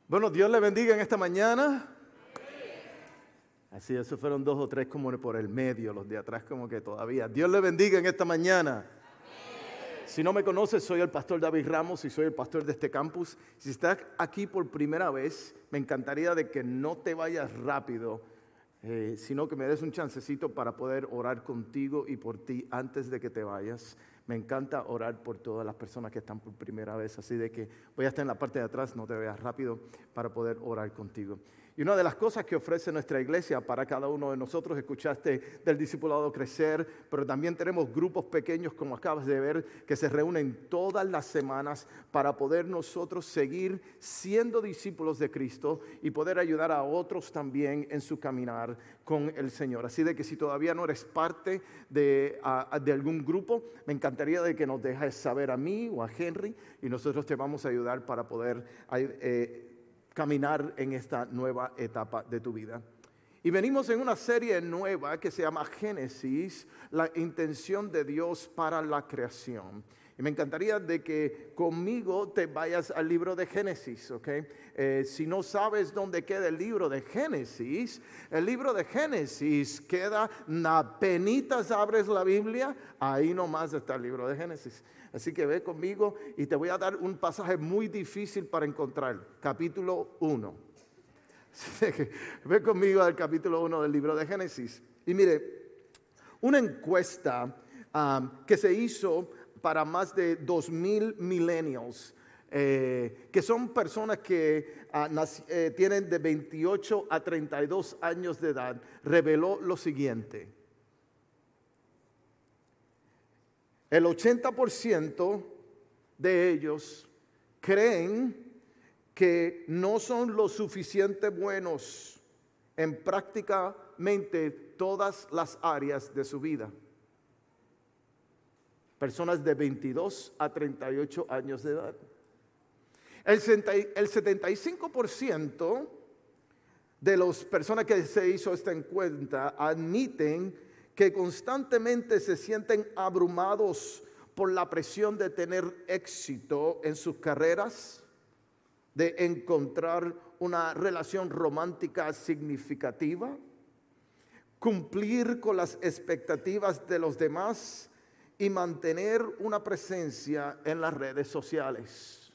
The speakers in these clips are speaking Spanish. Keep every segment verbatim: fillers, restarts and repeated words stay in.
Bueno, Dios le bendiga en esta mañana. Así, esos fueron dos o tres como por el medio, los de atrás como que todavía. Dios le bendiga en esta mañana. Si no me conoces, soy el pastor David Ramos y soy el pastor de este campus. Si estás aquí por primera vez, me encantaría de que no te vayas rápido, eh, sino que me des un chancecito para poder orar contigo y por ti antes de que te vayas. Me encanta orar por todas las personas que están por primera vez, así de que voy a estar en la parte de atrás, no te veas rápido, para poder orar contigo. Y una de las cosas que ofrece nuestra iglesia para cada uno de nosotros, escuchaste del discipulado crecer, pero también tenemos grupos pequeños, como acabas de ver, que se reúnen todas las semanas para poder nosotros seguir siendo discípulos de Cristo y poder ayudar a otros también en su caminar con el Señor. Así de que si todavía no eres parte de, a, de algún grupo, me encantaría de que nos dejes saber a mí o a Henry y nosotros te vamos a ayudar para poder eh, caminar en esta nueva etapa de tu vida. Y venimos en una serie nueva que se llama Génesis, la intención de Dios para la creación. Y me encantaría de que conmigo te vayas al libro de Génesis, ¿ok? Eh, si no sabes dónde queda el libro de Génesis, el libro de Génesis queda, apenitas abres la Biblia, ahí nomás está el libro de Génesis. Así que ve conmigo y te voy a dar un pasaje muy difícil para encontrar, capítulo uno. Ve conmigo al capítulo uno del libro de Génesis. Y mire, una encuesta um, que se hizo para más de dos mil millennials, eh, que son personas que uh, nac- eh, tienen de veintiocho a treinta y dos años de edad, reveló lo siguiente. El ochenta por ciento de ellos creen que no son lo suficiente buenos en prácticamente todas las áreas de su vida. Personas de veintidós a treinta y ocho años de edad. El setenta y cinco por ciento de las personas que se hizo esta encuesta admiten que constantemente se sienten abrumados por la presión de tener éxito en sus carreras, de encontrar una relación romántica significativa, cumplir con las expectativas de los demás y mantener una presencia en las redes sociales.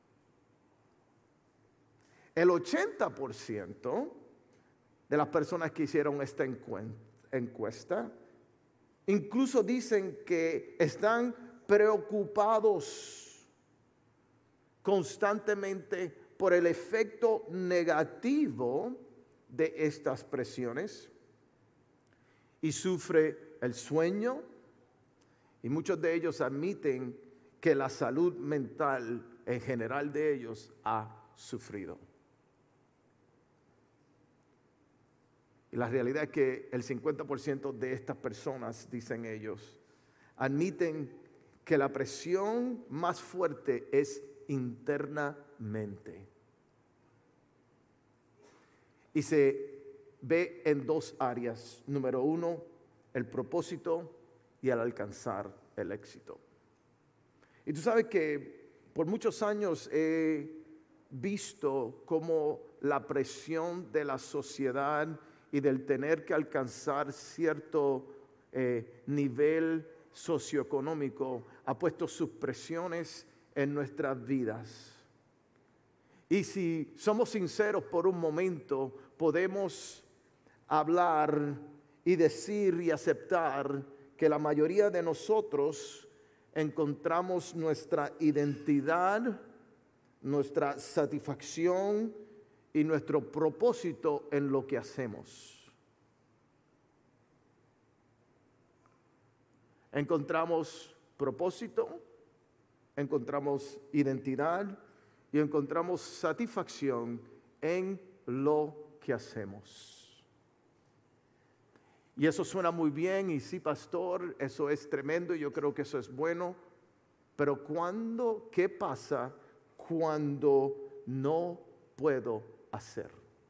El ochenta por ciento de las personas que hicieron esta encuesta incluso dicen que están preocupados constantemente por el efecto negativo de estas presiones y sufre el sueño, y muchos de ellos admiten que la salud mental en general de ellos ha sufrido. Y la realidad es que el cincuenta por ciento de estas personas, dicen ellos, admiten que la presión más fuerte es internamente. Y se ve en dos áreas. Número uno, el propósito y el alcanzar el éxito. Y tú sabes que por muchos años he visto cómo la presión de la sociedad y del tener que alcanzar cierto eh, nivel socioeconómico ha puesto sus presiones en nuestras vidas. Y si somos sinceros por un momento, podemos hablar y decir y aceptar que la mayoría de nosotros encontramos nuestra identidad, nuestra satisfacción y nuestro propósito en lo que hacemos. Encontramos propósito, encontramos identidad y encontramos satisfacción en lo que hacemos. Y eso suena muy bien, y sí, pastor, eso es tremendo, y yo creo que eso es bueno, pero ¿cuándo, qué pasa cuando no puedo hacer?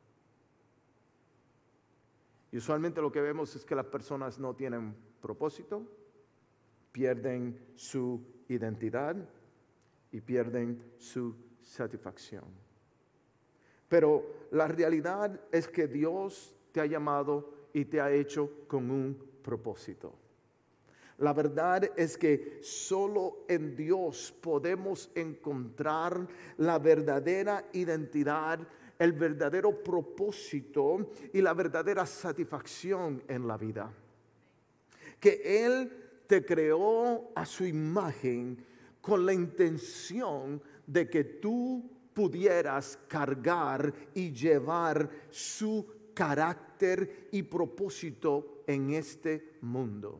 Y usualmente lo que vemos es que las personas no tienen propósito, pierden su identidad y pierden su satisfacción. Pero la realidad es que Dios te ha llamado y te ha hecho con un propósito. La verdad es que solo en Dios podemos encontrar la verdadera identidad, el verdadero propósito y la verdadera satisfacción en la vida. Que Él te creó a su imagen con la intención de que tú pudieras cargar y llevar su carácter y propósito en este mundo.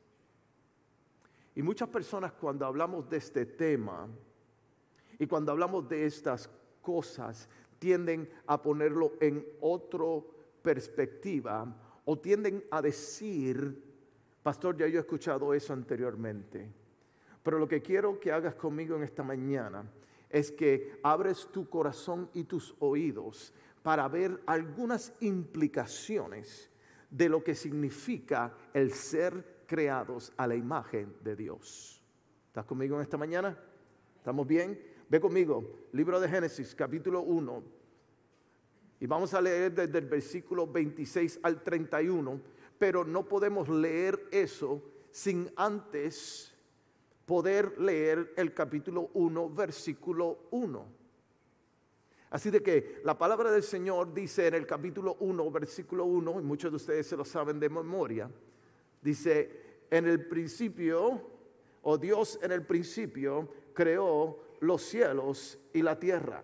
Y muchas personas, cuando hablamos de este tema y cuando hablamos de estas cosas, tienden a ponerlo en otra perspectiva o tienden a decir: pastor, ya yo he escuchado eso anteriormente. Pero lo que quiero que hagas conmigo en esta mañana es que abres tu corazón y tus oídos para ver algunas implicaciones de lo que significa el ser creados a la imagen de Dios. ¿Estás conmigo en esta mañana? ¿Estamos bien? Ve conmigo, libro de Génesis, capítulo uno. Y vamos a leer desde el versículo veintiséis al treinta y uno. Pero no podemos leer eso sin antes poder leer el capítulo uno, versículo uno. Así de que la palabra del Señor dice en el capítulo uno, versículo uno, y muchos de ustedes se lo saben de memoria, dice: en el principio, o Dios en el principio creó los cielos y la tierra.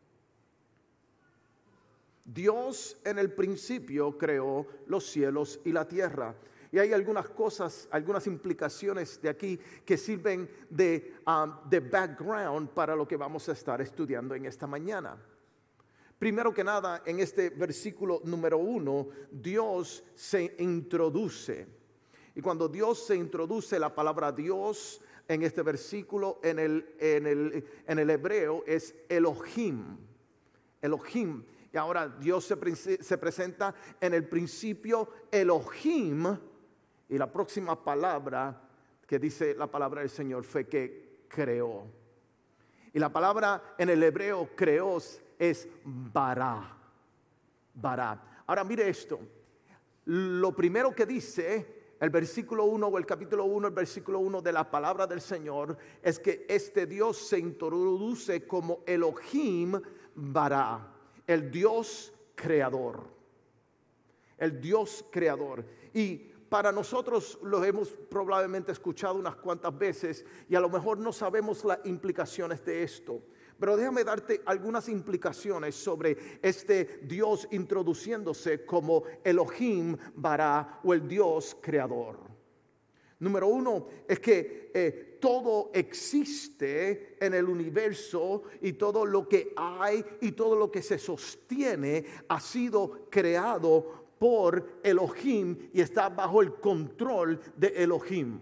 Dios en el principio creó los cielos y la tierra. Y hay algunas cosas, algunas implicaciones de aquí que sirven de, um, de background para lo que vamos a estar estudiando en esta mañana. Primero que nada, en este versículo número uno, Dios se introduce. Y cuando Dios se introduce, la palabra Dios en este versículo, en el, en el, en el hebreo, es Elohim. Elohim. Y ahora Dios se, se presenta en el principio Elohim. Y la próxima palabra que dice la palabra del Señor fue que creó. Y la palabra en el hebreo creó es bara. Bara. Ahora mire esto. Lo primero que dice el versículo uno o el capítulo uno, el versículo uno de la palabra del Señor es que este Dios se introduce como Elohim bara. El Dios creador. El Dios creador. Y para nosotros lo hemos probablemente escuchado unas cuantas veces y a lo mejor no sabemos las implicaciones de esto. Pero déjame darte algunas implicaciones sobre este Dios introduciéndose como Elohim bara o el Dios creador. Número uno es que eh, todo existe en el universo y todo lo que hay y todo lo que se sostiene ha sido creado por Elohim y está bajo el control de Elohim.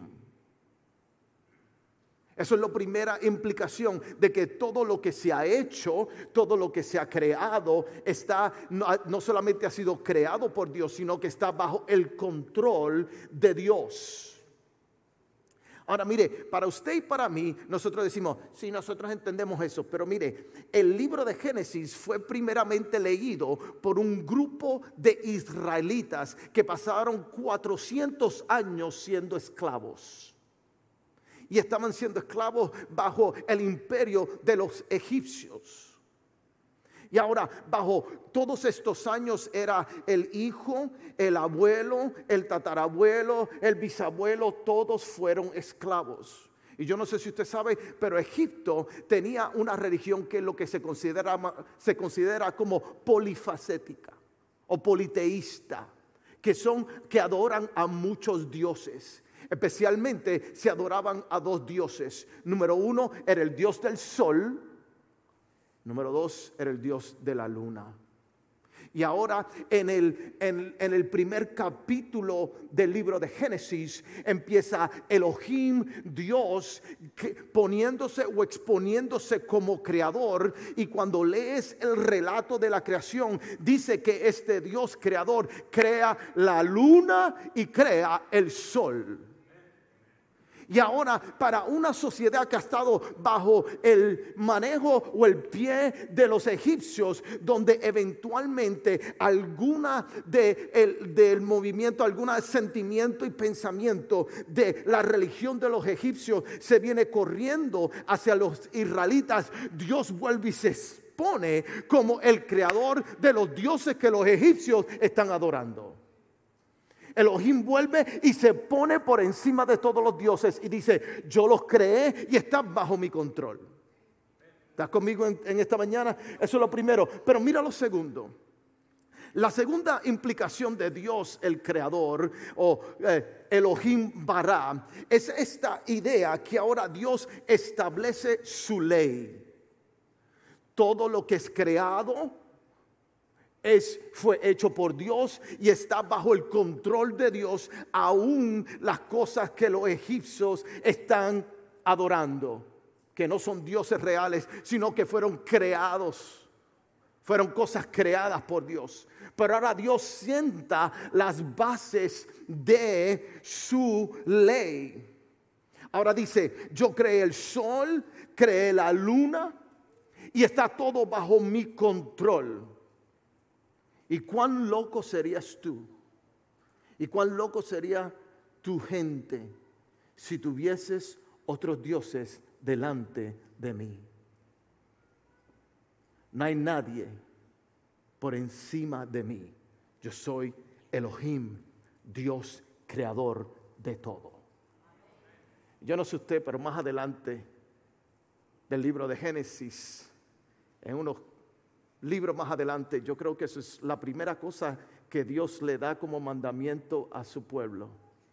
Eso es la primera implicación de que todo lo que se ha hecho, todo lo que se ha creado, está, no, no solamente ha sido creado por Dios, sino que está bajo el control de Dios. Ahora mire, para usted y para mí, nosotros decimos, sí, nosotros entendemos eso, pero mire, el libro de Génesis fue primeramente leído por un grupo de israelitas que pasaron cuatrocientos años siendo esclavos. Y estaban siendo esclavos bajo el imperio de los egipcios. Y ahora, bajo todos estos años era el hijo, el abuelo, el tatarabuelo, el bisabuelo, todos fueron esclavos. Y yo no sé si usted sabe, pero Egipto tenía una religión que es lo que se considera, se considera como polifacética o politeísta, que son, que adoran a muchos dioses. Especialmente se adoraban a dos dioses. Número uno era el dios del sol. Número dos era el dios de la luna. Y ahora en el, en, en el primer capítulo del libro de Génesis empieza Elohim, Dios, que, poniéndose o exponiéndose como creador. Y cuando lees el relato de la creación, dice que este Dios creador crea la luna y crea el sol. Y ahora, para una sociedad que ha estado bajo el manejo o el pie de los egipcios, donde eventualmente alguna de el, del movimiento, algún sentimiento y pensamiento de la religión de los egipcios se viene corriendo hacia los israelitas, Dios vuelve y se expone como el creador de los dioses que los egipcios están adorando. Elohim vuelve y se pone por encima de todos los dioses y dice: yo los creé y están bajo mi control. ¿Estás conmigo en, en esta mañana? Eso es lo primero. Pero mira lo segundo. La segunda implicación de Dios, el creador, o eh, Elohim Bará, es esta idea que ahora Dios establece su ley. Todo lo que es creado Es, fue hecho por Dios y está bajo el control de Dios, aún las cosas que los egipcios están adorando, que no son dioses reales, sino que fueron creados, fueron cosas creadas por Dios. Pero ahora Dios sienta las bases de su ley. Ahora dice: yo creé el sol, creé la luna y está todo bajo mi control. ¿Y cuán loco serías tú? ¿Y cuán loco sería tu gente si tuvieses otros dioses delante de mí? No hay nadie por encima de mí. Yo soy Elohim, Dios creador de todo. Yo no sé usted, pero más adelante del libro de Génesis, en unos libro más adelante, yo creo que eso es la primera cosa que Dios le da como mandamiento a su pueblo.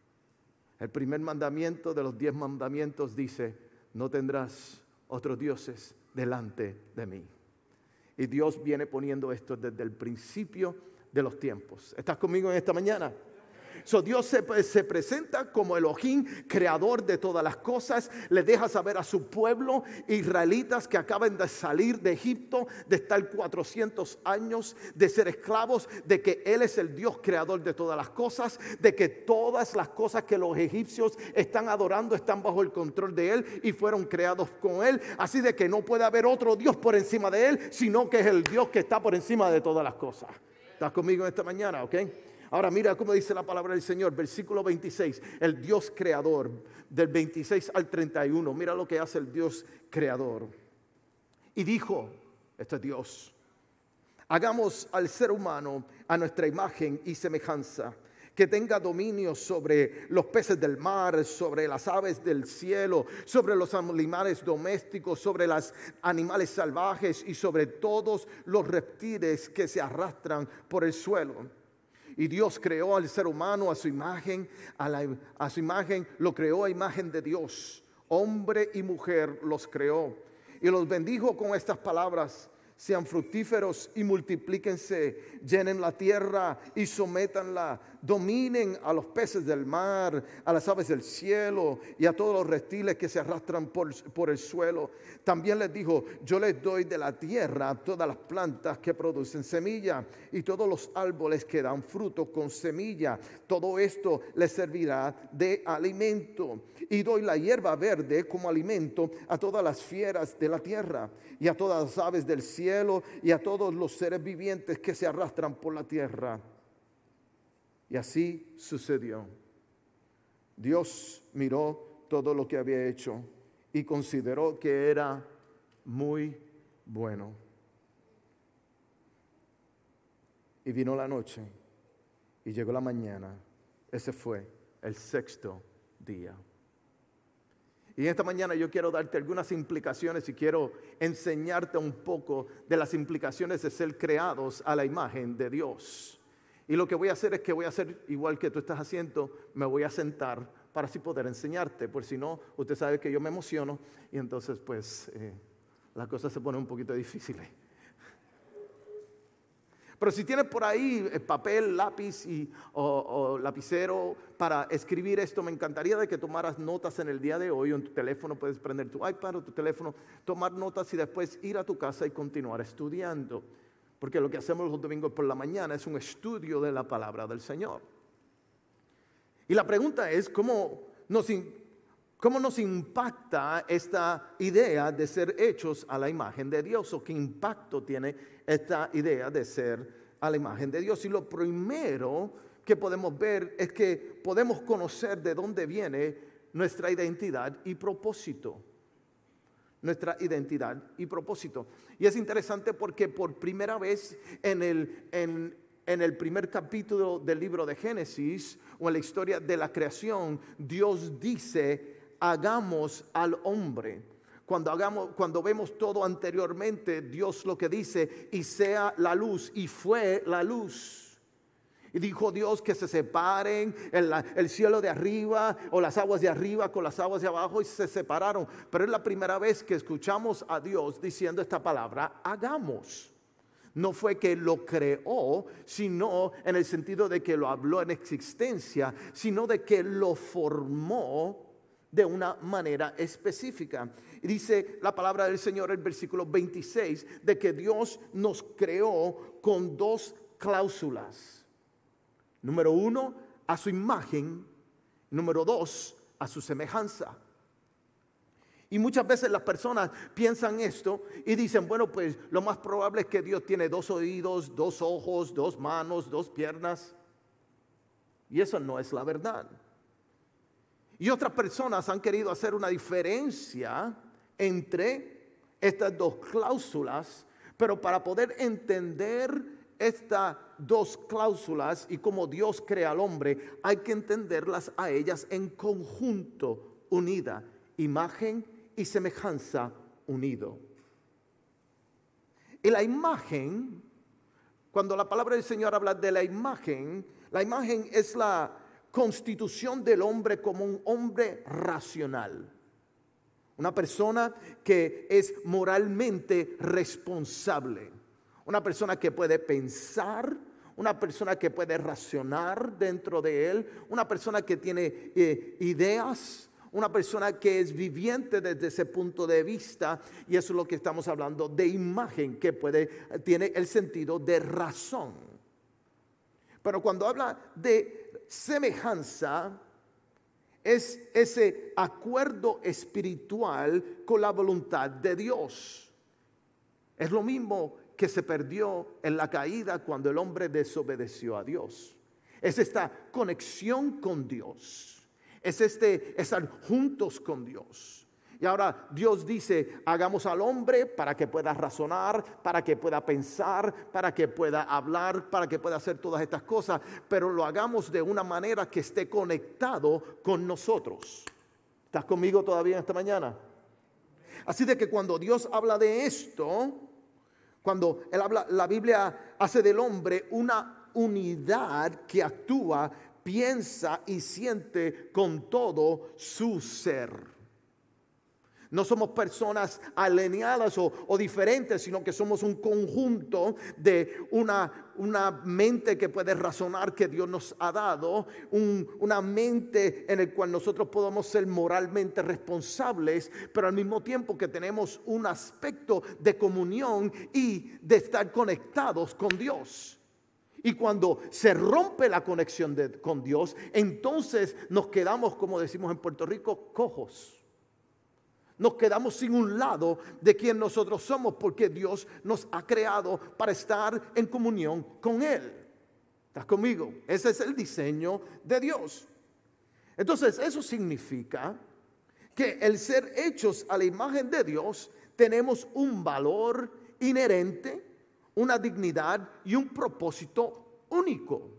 El primer mandamiento de los diez mandamientos dice: no tendrás otros dioses delante de mí. Y Dios viene poniendo esto desde el principio de los tiempos. ¿Estás conmigo en esta mañana? So, Dios se, se presenta como Elohim, creador de todas las cosas. Le deja saber a su pueblo, israelitas que acaban de salir de Egipto, de estar cuatrocientos años de ser esclavos, de que Él es el Dios creador de todas las cosas, de que todas las cosas que los egipcios están adorando están bajo el control de Él y fueron creados con Él. Así de que no puede haber otro Dios por encima de Él, sino que es el Dios que está por encima de todas las cosas. ¿Estás conmigo en esta mañana? ¿Ok? Ahora mira cómo dice la palabra del Señor, versículo veintiséis, el Dios creador, del veintiséis al treinta y uno. Mira lo que hace el Dios creador. Y dijo, este es Dios: hagamos al ser humano a nuestra imagen y semejanza, que tenga dominio sobre los peces del mar, sobre las aves del cielo, sobre los animales domésticos, sobre los animales salvajes y sobre todos los reptiles que se arrastran por el suelo. Y Dios creó al ser humano a su imagen, a, la, a su imagen lo creó a imagen de Dios. Hombre y mujer los creó. Y los bendijo con estas palabras: sean fructíferos y multiplíquense, llenen la tierra y sométanla, dominen a los peces del mar, a las aves del cielo y a todos los reptiles que se arrastran por, por el suelo. También les dijo: yo les doy de la tierra todas las plantas que producen semilla y todos los árboles que dan fruto con semilla. Todo esto les servirá de alimento. Y doy la hierba verde como alimento a todas las fieras de la tierra y a todas las aves del cielo y a todos los seres vivientes que se arrastran por la tierra. Y así sucedió. Dios miró todo lo que había hecho y consideró que era muy bueno. Y vino la noche y llegó la mañana. Ese fue el sexto día. Y esta mañana yo quiero darte algunas implicaciones y quiero enseñarte un poco de las implicaciones de ser creados a la imagen de Dios. Y lo que voy a hacer es que voy a hacer igual que tú estás haciendo, me voy a sentar para así poder enseñarte, por si no, usted sabe que yo me emociono y entonces pues eh, las cosas se ponen un poquito difíciles. Pero si tienes por ahí papel, lápiz y, o, o lapicero para escribir esto, me encantaría de que tomaras notas en el día de hoy. O en tu teléfono puedes prender tu iPad o tu teléfono, tomar notas y después ir a tu casa y continuar estudiando. Porque lo que hacemos los domingos por la mañana es un estudio de la palabra del Señor. Y la pregunta es, ¿cómo nos ¿Cómo nos impacta esta idea de ser hechos a la imagen de Dios? ¿O qué impacto tiene esta idea de ser a la imagen de Dios? Y lo primero que podemos ver es que podemos conocer de dónde viene nuestra identidad y propósito. Nuestra identidad y propósito. Y es interesante porque por primera vez en el, en, en el primer capítulo del libro de Génesis, o en la historia de la creación, Dios dice: hagamos al hombre. Cuando, hagamos, cuando vemos todo anteriormente, Dios lo que dice: y sea la luz, y fue la luz. Y dijo Dios que se separen el, el cielo de arriba o las aguas de arriba con las aguas de abajo, y se separaron. Pero es la primera vez que escuchamos a Dios diciendo esta palabra: hagamos. No fue que lo creó, sino en el sentido de que lo habló en existencia, sino de que lo formó de una manera específica. Y dice la palabra del Señor, el versículo veintiséis, de que Dios nos creó con dos cláusulas. Número uno, a su imagen. Número dos, a su semejanza. Y muchas veces las personas piensan esto y dicen: bueno, pues lo más probable es que Dios tiene dos oídos, dos ojos, dos manos, dos piernas. Y eso no es la verdad. Y otras personas han querido hacer una diferencia entre estas dos cláusulas, pero para poder entender estas dos cláusulas y cómo Dios crea al hombre, hay que entenderlas a ellas en conjunto, unida, imagen y semejanza unido. Y la imagen, cuando la palabra del Señor habla de la imagen, la imagen es la constitución del hombre como un hombre racional. Una persona que es moralmente responsable. Una persona que puede pensar, una persona que puede razonar dentro de él, una persona que tiene eh, ideas, una persona que es viviente desde ese punto de vista. Y eso es lo que estamos hablando de imagen, que puede, tiene el sentido de razón. Pero cuando habla de semejanza, es ese acuerdo espiritual con la voluntad de Dios. Es lo mismo que se perdió en la caída cuando el hombre desobedeció a Dios. Es esta conexión con Dios. Es este estar juntos con Dios. Y ahora Dios dice: hagamos al hombre para que pueda razonar, para que pueda pensar, para que pueda hablar, para que pueda hacer todas estas cosas, pero lo hagamos de una manera que esté conectado con nosotros. ¿Estás conmigo todavía esta mañana? Así de que cuando Dios habla de esto, cuando Él habla, la Biblia hace del hombre una unidad que actúa, piensa y siente con todo su ser. No somos personas alienadas o, o diferentes, sino que somos un conjunto de una, una mente que puede razonar, que Dios nos ha dado, un, una mente en la cual nosotros podemos ser moralmente responsables, pero al mismo tiempo que tenemos un aspecto de comunión y de estar conectados con Dios. Y cuando se rompe la conexión de, con Dios, entonces nos quedamos, como decimos en Puerto Rico, cojos. Nos quedamos sin un lado de quien nosotros somos, porque Dios nos ha creado para estar en comunión con Él. ¿Estás conmigo? Ese es el diseño de Dios. Entonces, eso significa que el ser hechos a la imagen de Dios, tenemos un valor inherente, una dignidad y un propósito único.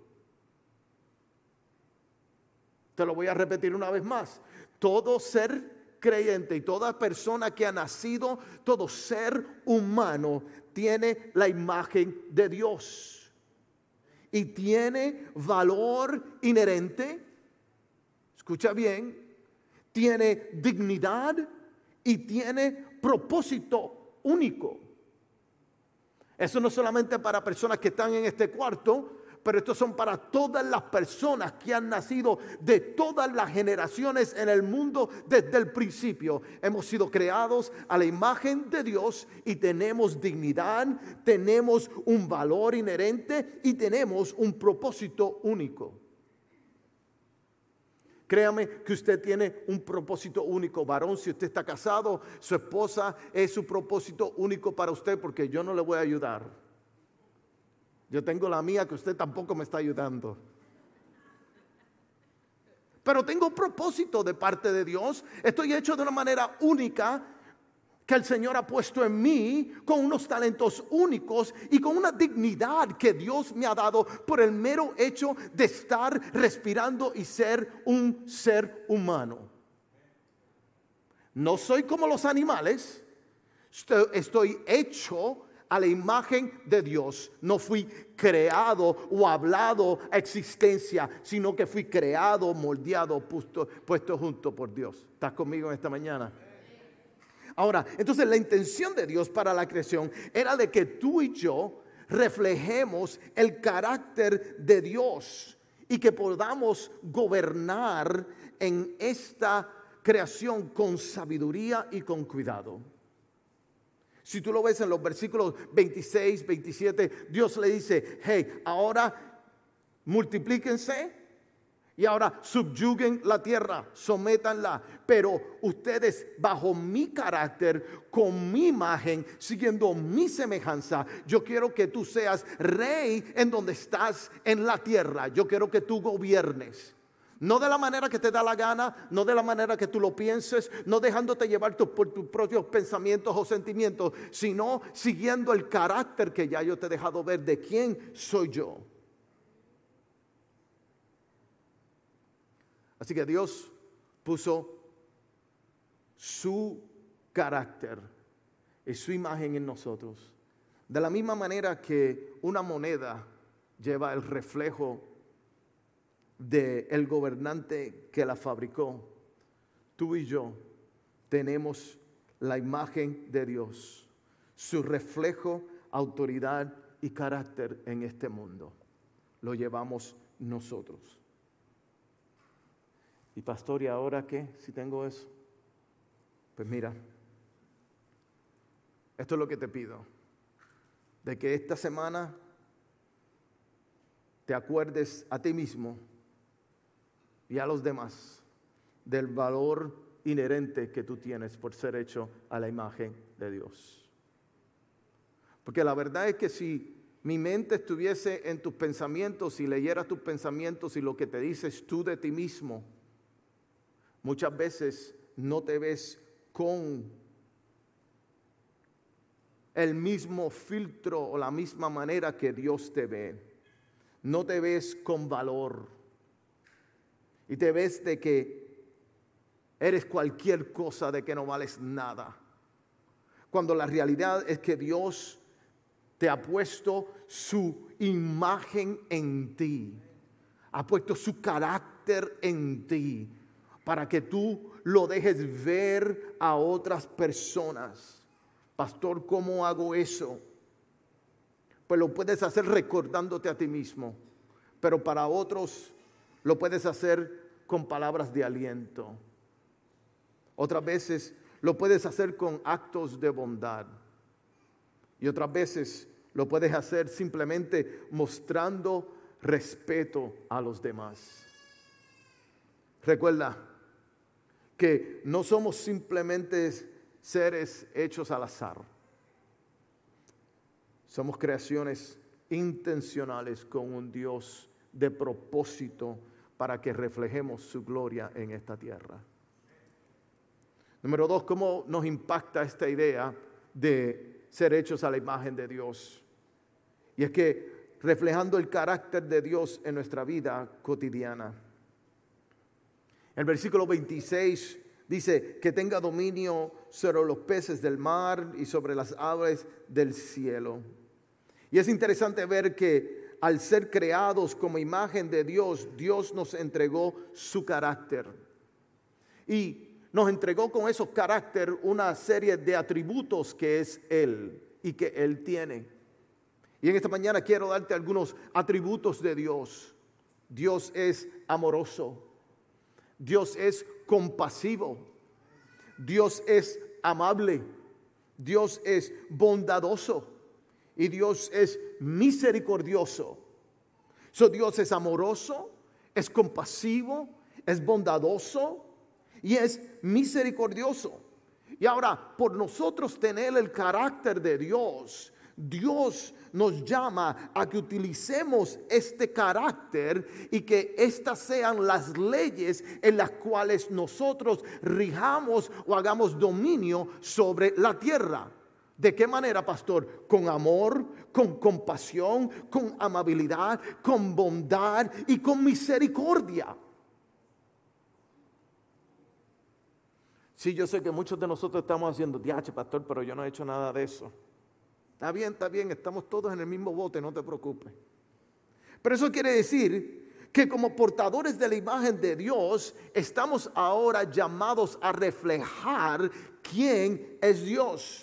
Te lo voy a repetir una vez más. Todo ser creyente y toda persona que ha nacido, todo ser humano tiene la imagen de Dios y tiene valor inherente. Escucha bien, tiene dignidad y tiene propósito único. Eso no solamente para personas que están en este cuarto, pero estos son para todas las personas que han nacido de todas las generaciones en el mundo desde el principio. Hemos sido creados a la imagen de Dios y tenemos dignidad, tenemos un valor inherente y tenemos un propósito único. Créame que usted tiene un propósito único. Varón, si usted está casado, su esposa es su propósito único para usted, porque yo no le voy a ayudar. Yo tengo la mía que usted tampoco me está ayudando. Pero tengo un propósito de parte de Dios. Estoy hecho de una manera única que el Señor ha puesto en mí, con unos talentos únicos y con una dignidad que Dios me ha dado por el mero hecho de estar respirando y ser un ser humano. No soy como los animales, estoy hecho a la imagen de Dios. No fui creado o hablado a existencia, sino que fui creado, moldeado, puesto, puesto junto por Dios. ¿Estás conmigo en esta mañana? Ahora, entonces la intención de Dios para la creación era de que tú y yo reflejemos el carácter de Dios y que podamos gobernar en esta creación con sabiduría y con cuidado. Si tú lo ves en los versículos veintiséis, veintisiete, Dios le dice, hey, ahora multiplíquense y ahora subyuguen la tierra, sométanla. Pero ustedes bajo mi carácter, con mi imagen, siguiendo mi semejanza, yo quiero que tú seas rey en donde estás en la tierra. Yo quiero que tú gobiernes. No de la manera que te da la gana, no de la manera que tú lo pienses, no dejándote llevar tu, por tus propios pensamientos o sentimientos, sino siguiendo el carácter que ya yo te he dejado ver de quién soy yo. Así que Dios puso su carácter y su imagen en nosotros. De la misma manera que una moneda lleva el reflejo del gobernante que la fabricó, tú y yo tenemos la imagen de Dios, su reflejo, autoridad y carácter en este mundo. Lo llevamos nosotros. Y pastor, ¿y ahora qué? Si tengo eso. Pues mira, esto es lo que te pido, de que esta semana te acuerdes a ti mismo y a los demás del valor inherente que tú tienes por ser hecho a la imagen de Dios. Porque la verdad es que si mi mente estuviese en tus pensamientos y leyera tus pensamientos y lo que te dices tú de ti mismo, muchas veces no te ves con el mismo filtro o la misma manera que Dios te ve. No te ves con valor. Y te ves de que eres cualquier cosa, de que no vales nada. Cuando la realidad es que Dios te ha puesto su imagen en ti. Ha puesto su carácter en ti para que tú lo dejes ver a otras personas. Pastor, ¿cómo hago eso? Pues lo puedes hacer recordándote a ti mismo, pero para otros lo puedes hacer con palabras de aliento. Otras veces lo puedes hacer con actos de bondad. Y otras veces lo puedes hacer simplemente mostrando respeto a los demás. Recuerda que no somos simplemente seres hechos al azar. Somos creaciones intencionales con un Dios de propósito para que reflejemos su gloria en esta tierra. Número dos, ¿cómo nos impacta esta idea de ser hechos a la imagen de Dios? Y es que reflejando el carácter de Dios en nuestra vida cotidiana. El versículo veintiséis dice que tenga dominio sobre los peces del mar y sobre las aves del cielo. Y es interesante ver que al ser creados como imagen de Dios, Dios nos entregó su carácter. Y nos entregó con esos caracteres una serie de atributos que es Él y que Él tiene. Y en esta mañana quiero darte algunos atributos de Dios. Dios es amoroso. Dios es compasivo. Dios es amable. Dios es bondadoso. Y Dios es misericordioso. So, Dios es amoroso, es compasivo, es bondadoso y es misericordioso. Y ahora, por nosotros tener el carácter de Dios, Dios nos llama a que utilicemos este carácter y que estas sean las leyes en las cuales nosotros rijamos o hagamos dominio sobre la tierra. ¿De qué manera, pastor? Con amor, con compasión, con amabilidad, con bondad y con misericordia. Sí, yo sé que muchos de nosotros estamos haciendo, diache, pastor, pero yo no he hecho nada de eso. Está bien, está bien, estamos todos en el mismo bote, no te preocupes. Pero eso quiere decir que como portadores de la imagen de Dios, estamos ahora llamados a reflejar quién es Dios.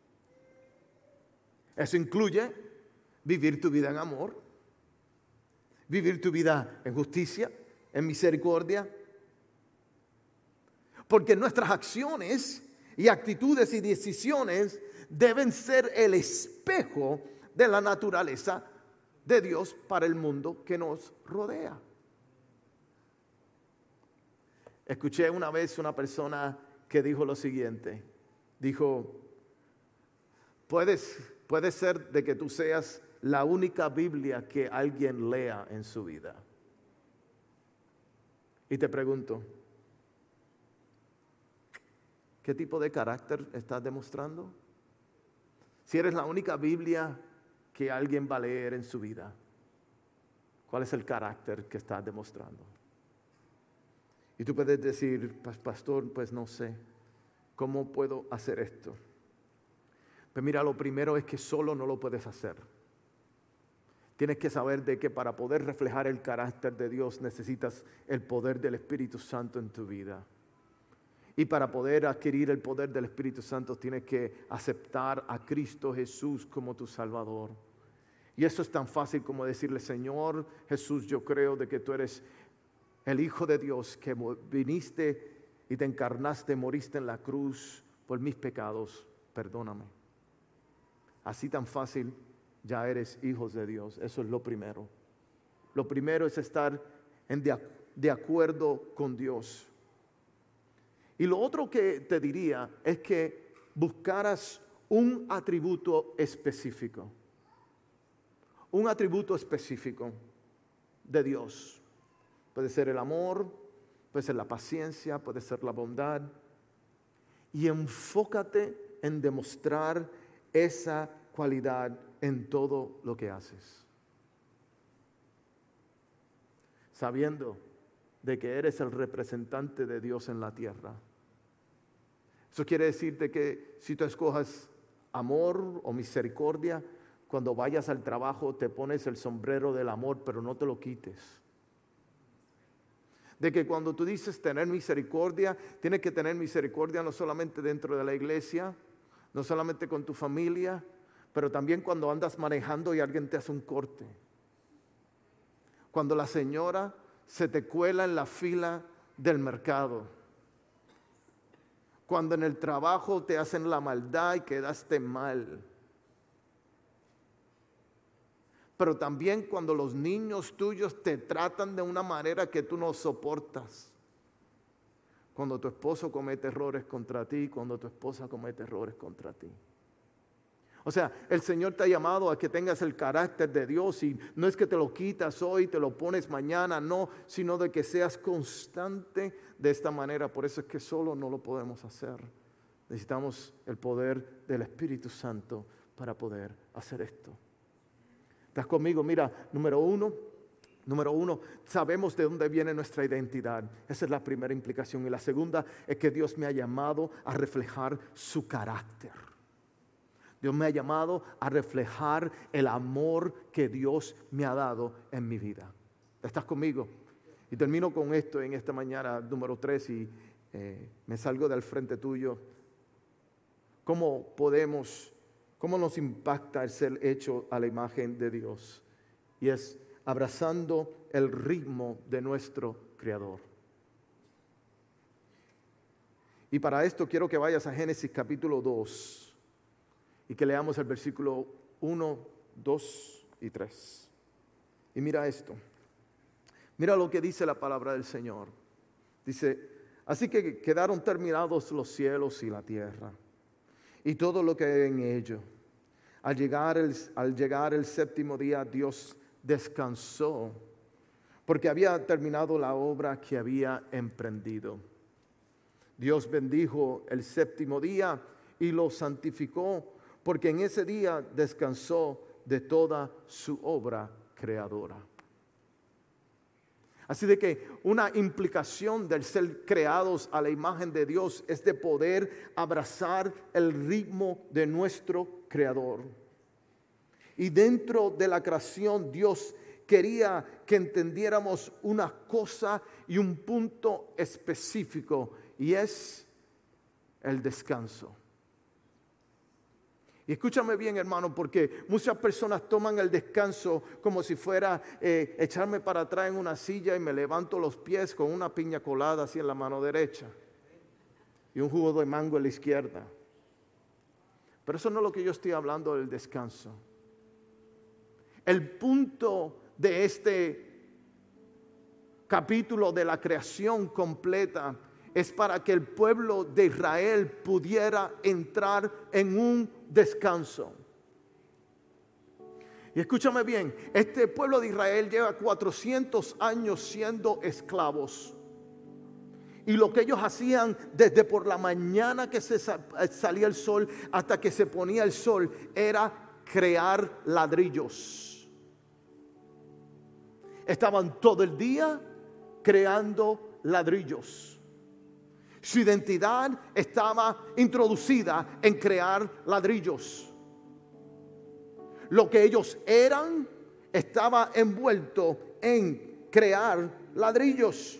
Eso incluye vivir tu vida en amor, vivir tu vida en justicia, en misericordia. Porque nuestras acciones y actitudes y decisiones deben ser el espejo de la naturaleza de Dios para el mundo que nos rodea. Escuché una vez una persona que dijo lo siguiente. Dijo, puedes, puede ser de que tú seas la única Biblia que alguien lea en su vida. Y te pregunto, ¿qué tipo de carácter estás demostrando? Si eres la única Biblia que alguien va a leer en su vida, ¿cuál es el carácter que estás demostrando? Y tú puedes decir, pastor, pues no sé, ¿cómo puedo hacer esto? Pues mira, lo primero es que solo no lo puedes hacer. Tienes que saber de que para poder reflejar el carácter de Dios necesitas el poder del Espíritu Santo en tu vida. Y para poder adquirir el poder del Espíritu Santo tienes que aceptar a Cristo Jesús como tu Salvador. Y eso es tan fácil como decirle, Señor Jesús, yo creo de que tú eres el Hijo de Dios, que viniste y te encarnaste, moriste en la cruz por mis pecados, perdóname. Así tan fácil ya eres hijos de Dios. Eso es lo primero. Lo primero es estar en de, de acuerdo con Dios. Y lo otro que te diría es que buscaras un atributo específico. Un atributo específico de Dios. Puede ser el amor, puede ser la paciencia, puede ser la bondad. Y enfócate en demostrar esa cualidad en todo lo que haces. Sabiendo de que eres el representante de Dios en la tierra. Eso quiere decirte que si tú escojas amor o misericordia, cuando vayas al trabajo te pones el sombrero del amor, pero no te lo quites. De que cuando tú dices tener misericordia, tienes que tener misericordia no solamente dentro de la iglesia, no solamente con tu familia, pero también cuando andas manejando y alguien te hace un corte. Cuando la señora se te cuela en la fila del mercado. Cuando en el trabajo te hacen la maldad y quedaste mal. Pero también cuando los niños tuyos te tratan de una manera que tú no soportas. Cuando tu esposo comete errores contra ti, cuando tu esposa comete errores contra ti. O sea, el Señor te ha llamado a que tengas el carácter de Dios y no es que te lo quitas hoy, te lo pones mañana, no, sino de que seas constante de esta manera. Por eso es que solo no lo podemos hacer. Necesitamos el poder del Espíritu Santo para poder hacer esto. ¿Estás conmigo? Mira, número uno, número uno, sabemos de dónde viene nuestra identidad. Esa es la primera implicación. Y la segunda es que Dios me ha llamado a reflejar su carácter. Dios me ha llamado a reflejar el amor que Dios me ha dado en mi vida. ¿Estás conmigo? Y termino con esto en esta mañana, número tres, y eh, me salgo del frente tuyo. ¿Cómo podemos, cómo nos impacta el ser hecho a la imagen de Dios? Y es abrazando el ritmo de nuestro Creador. Y para esto quiero que vayas a Génesis capítulo dos. Y que leamos el versículo uno, dos y tres. Y mira esto. Mira lo que dice la palabra del Señor. Dice, así que quedaron terminados los cielos y la tierra y todo lo que hay en ello. Al llegar el, al llegar el séptimo día, Dios descansó, porque había terminado la obra que había emprendido. Dios bendijo el séptimo día y lo santificó, porque en ese día descansó de toda su obra creadora. Así de que una implicación del ser creados a la imagen de Dios es de poder abrazar el ritmo de nuestro Creador. Y dentro de la creación Dios quería que entendiéramos una cosa y un punto específico, y es el descanso. Y escúchame bien, hermano, porque muchas personas toman el descanso como si fuera eh, echarme para atrás en una silla y me levanto los pies con una piña colada así en la mano derecha y un jugo de mango en la izquierda. Pero eso no es lo que yo estoy hablando del descanso. El punto de este capítulo de la creación completa es para que el pueblo de Israel pudiera entrar en un descanso. Y escúchame bien, este pueblo de Israel lleva cuatrocientos años siendo esclavos. Y lo que ellos hacían desde por la mañana que se salía el sol hasta que se ponía el sol era crear ladrillos. Estaban todo el día creando ladrillos. Su identidad estaba introducida en crear ladrillos. Lo que ellos eran estaba envuelto en crear ladrillos.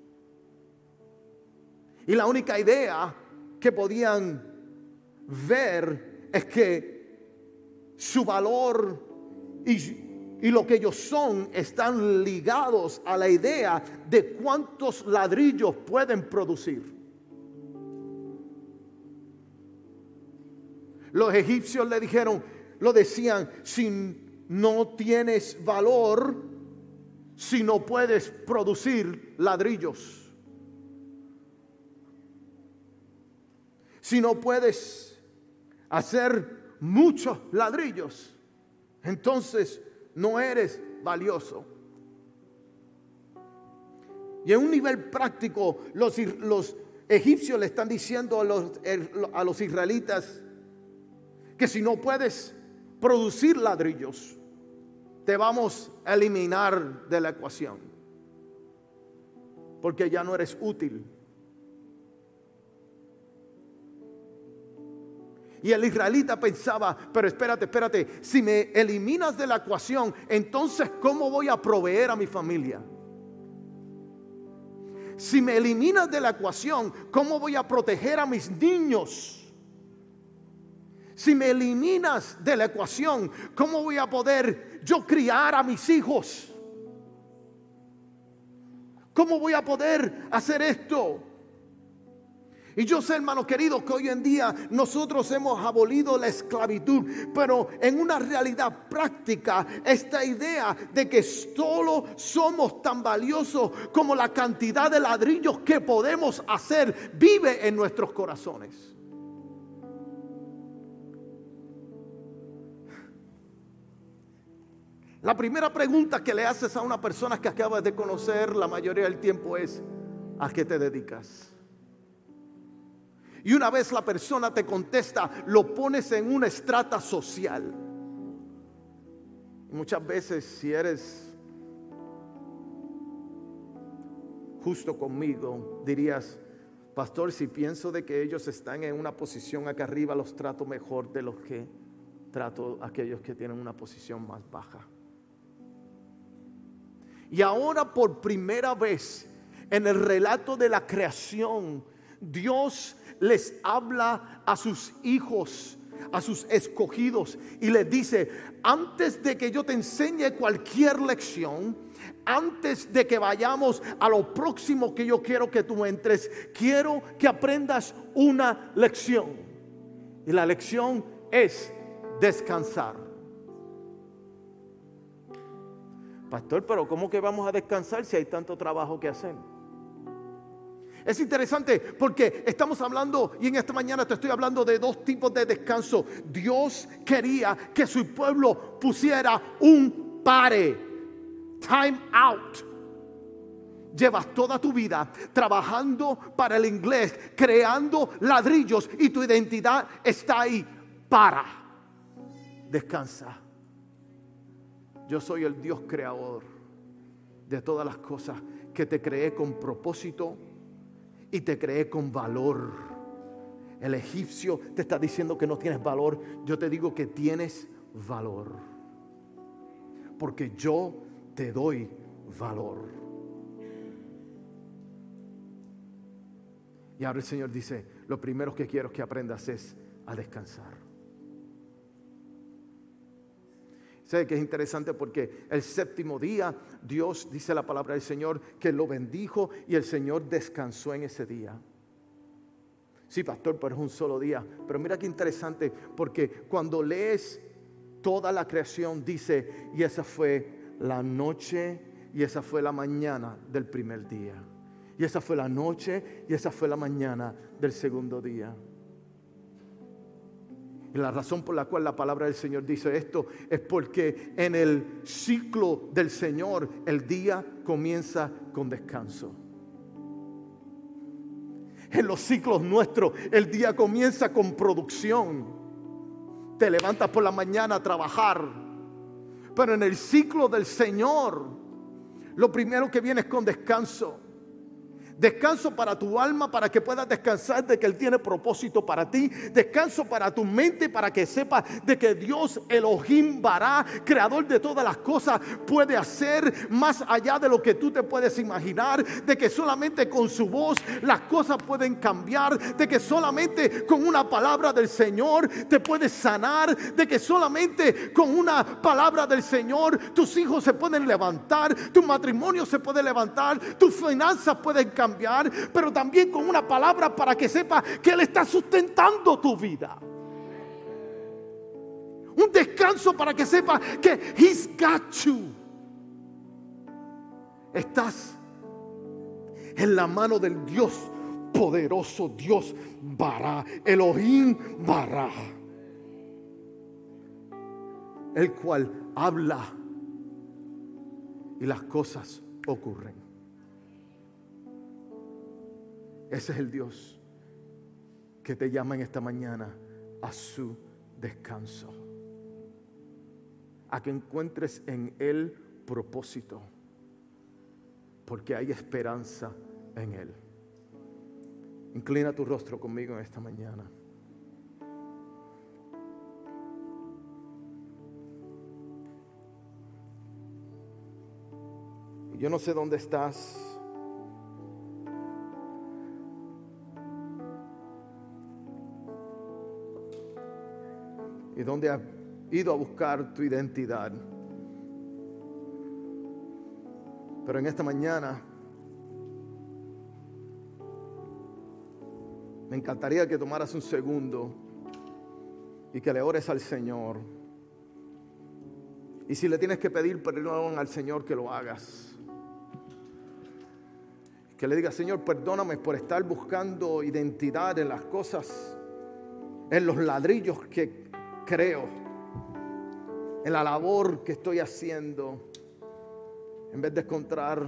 Y la única idea que podían ver es que su valor y Y lo que ellos son están ligados a la idea de cuántos ladrillos pueden producir. Los egipcios le dijeron, lo decían, si no tienes valor, si no puedes producir ladrillos, si no puedes hacer muchos ladrillos, entonces no eres valioso. Y en un nivel práctico, los, los egipcios le están diciendo a los, a los israelitas que si no puedes producir ladrillos, te vamos a eliminar de la ecuación, porque ya no eres útil. Y el israelita pensaba, pero espérate, espérate, si me eliminas de la ecuación, entonces ¿cómo voy a proveer a mi familia? Si me eliminas de la ecuación, ¿cómo voy a proteger a mis niños? Si me eliminas de la ecuación, ¿cómo voy a poder yo criar a mis hijos? ¿Cómo voy a poder hacer esto? Y yo sé, hermano querido, que hoy en día nosotros hemos abolido la esclavitud, pero en una realidad práctica, esta idea de que solo somos tan valiosos como la cantidad de ladrillos que podemos hacer, vive en nuestros corazones. La primera pregunta que le haces a una persona que acabas de conocer la mayoría del tiempo es: ¿a qué te dedicas? Y una vez la persona te contesta, lo pones en una estrata social. Muchas veces, si eres justo conmigo, dirías: pastor, si pienso de que ellos están en una posición acá arriba, los trato mejor de los que trato a aquellos que tienen una posición más baja. Y ahora, por primera vez en el relato de la creación, Dios les habla a sus hijos, a sus escogidos, y les dice: antes de que yo te enseñe cualquier lección, antes de que vayamos a lo próximo que yo quiero que tú entres, quiero que aprendas una lección. Y la lección es descansar. Pastor, pero ¿cómo que vamos a descansar si hay tanto trabajo que hacer? Es interesante porque estamos hablando, y en esta mañana te estoy hablando de dos tipos de descanso. Dios quería que su pueblo pusiera un pare, time out. Llevas toda tu vida trabajando para el inglés, creando ladrillos, y tu identidad está ahí. Para, descansa. Yo soy el Dios creador de todas las cosas, que te creé con propósito y te creé con valor. El egipcio te está diciendo que no tienes valor. Yo te digo que tienes valor, porque yo te doy valor. Y ahora el Señor dice, lo primero que quiero que aprendas es a descansar. Sé que es interesante porque el séptimo día, Dios, dice la palabra del Señor, que lo bendijo y el Señor descansó en ese día. Sí, pastor, pero es un solo día. Pero mira qué interesante, porque cuando lees toda la creación, dice, y esa fue la noche y esa fue la mañana del primer día. Y esa fue la noche y esa fue la mañana del segundo día. Y la razón por la cual la palabra del Señor dice esto es porque en el ciclo del Señor el día comienza con descanso. En los ciclos nuestros el día comienza con producción. Te levantas por la mañana a trabajar, pero en el ciclo del Señor lo primero que viene es con descanso. Descanso para tu alma, para que puedas descansar de que Él tiene propósito para ti. Descanso para tu mente, para que sepas de que Dios Elohim Bará, creador de todas las cosas, puede hacer más allá de lo que tú te puedes imaginar. De que solamente con su voz las cosas pueden cambiar. De que solamente con una palabra del Señor te puedes sanar. De que solamente con una palabra del Señor tus hijos se pueden levantar, tu matrimonio se puede levantar, tus finanzas pueden cambiar. Cambiar, pero también con una palabra para que sepa que Él está sustentando tu vida. Un descanso para que sepa que He's got you. Estás en la mano del Dios poderoso, Dios Bará, Elohim Bará, el cual habla y las cosas ocurren. Ese es el Dios que te llama en esta mañana a su descanso, a que encuentres en Él propósito, porque hay esperanza en Él. Inclina tu rostro conmigo en esta mañana. Y yo no sé dónde estás. Y dónde has ido a buscar tu identidad. Pero en esta mañana me encantaría que tomaras un segundo y que le ores al Señor. Y si le tienes que pedir perdón al Señor, que lo hagas. Que le digas, Señor, perdóname por estar buscando identidad en las cosas, en los ladrillos que creo, en la labor que estoy haciendo, en vez de encontrar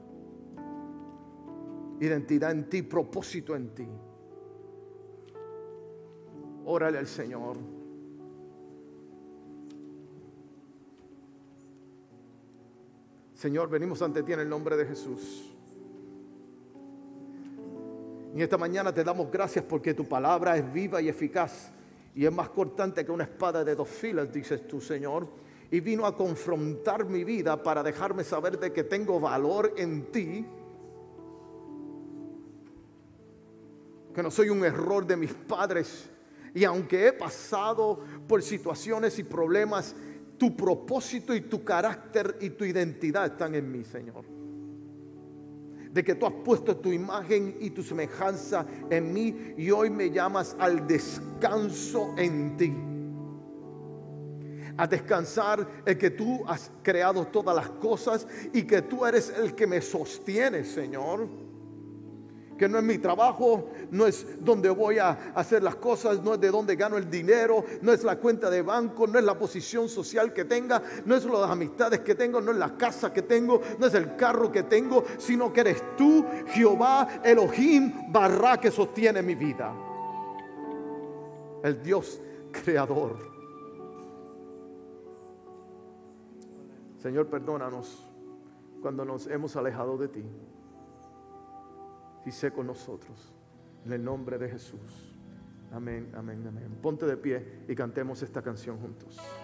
identidad en ti, propósito en ti. Órale al Señor. Señor, venimos ante ti en el nombre de Jesús. Y esta mañana te damos gracias porque tu palabra es viva y eficaz. Y es más cortante que una espada de dos filas, dices tú, Señor. Y vino a confrontar mi vida para dejarme saber de que tengo valor en ti. Que no soy un error de mis padres. Y aunque he pasado por situaciones y problemas, tu propósito y tu carácter y tu identidad están en mí, Señor. De que tú has puesto tu imagen y tu semejanza en mí y hoy me llamas al descanso en ti. A descansar en que tú has creado todas las cosas y que tú eres el que me sostiene, Señor. Que no es mi trabajo, no es donde voy a hacer las cosas, no es de donde gano el dinero, no es la cuenta de banco, no es la posición social que tenga, no es las amistades que tengo, no es la casa que tengo, no es el carro que tengo, sino que eres tú, Jehová Elohim Barra, que sostiene mi vida. El Dios creador. Señor, perdónanos cuando nos hemos alejado de ti. Y sé con nosotros, en el nombre de Jesús. Amén, amén, amén. Ponte de pie y cantemos esta canción juntos.